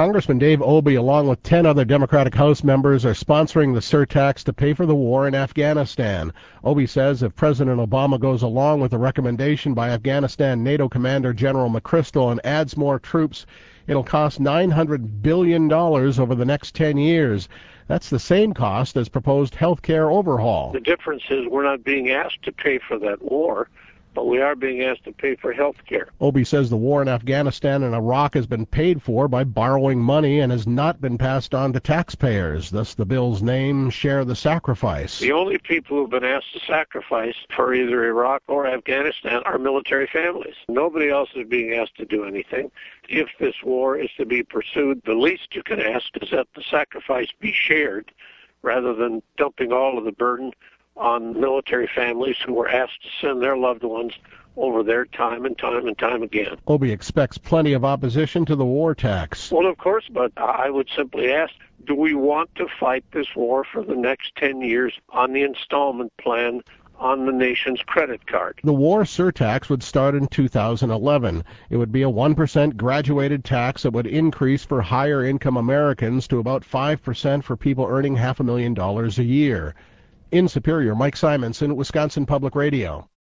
Congressman Dave Obey, along with 10 other Democratic House members, are sponsoring the surtax to pay for the war in Afghanistan. Obey says if President Obama goes along with the recommendation by Afghanistan NATO Commander General McChrystal and adds more troops, it'll cost $900 billion over the next 10 years. That's the same cost as proposed health care overhaul. The difference is we're not being asked to pay for that war, but we are being asked to pay for health care. Obey says the war in Afghanistan and Iraq has been paid for by borrowing money and has not been passed on to taxpayers. Thus the bill's name, Share the Sacrifice. The only people who have been asked to sacrifice for either Iraq or Afghanistan are military families. Nobody else is being asked to do anything. If this war is to be pursued, the least you can ask is that the sacrifice be shared rather than dumping all of the burden on military families who were asked to send their loved ones over there time and time again. Obey expects plenty of opposition to the war tax. Well, of course, but I would simply ask, do we want to fight this war for the next 10 years on the installment plan on the nation's credit card? The war surtax would start in 2011. It would be a 1% graduated tax that would increase for higher income Americans to about 5% for people earning $500,000 a year. In Superior, Mike Simonson, Wisconsin Public Radio.